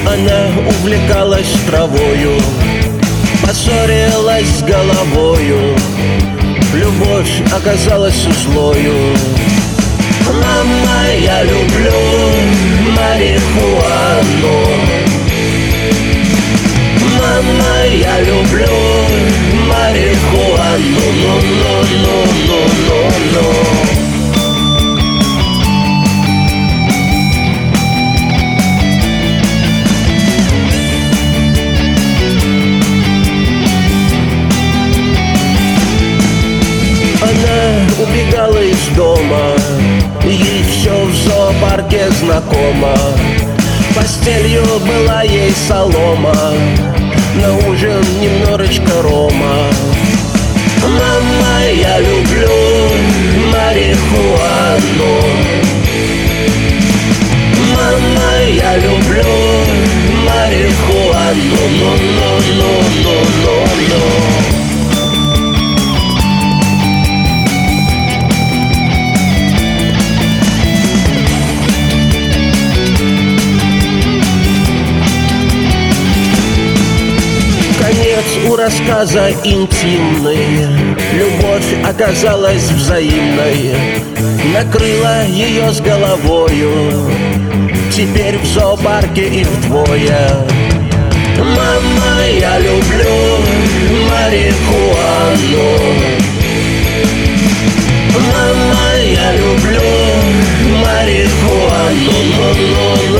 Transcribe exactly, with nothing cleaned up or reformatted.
Она увлекалась травою, поссорилась с головою, любовь оказалась злою. Мама, я люблю марихуану. Мама, я люблю марихуану. Ну-ну-ну-ну-ну-ну. Она убегала из дома, ей все в зоопарке знакомо. Постелью была ей солома, на ужин немножечко рома. Мама, я люблю марихуану. Мама, я люблю марихуану. Ну-ну-ну-ну-ну-ну. У рассказа интимный, любовь оказалась взаимной, накрыла ее с головою, теперь в зоопарке их двое. Мама, я люблю марихуану. Мама, я люблю марихуану.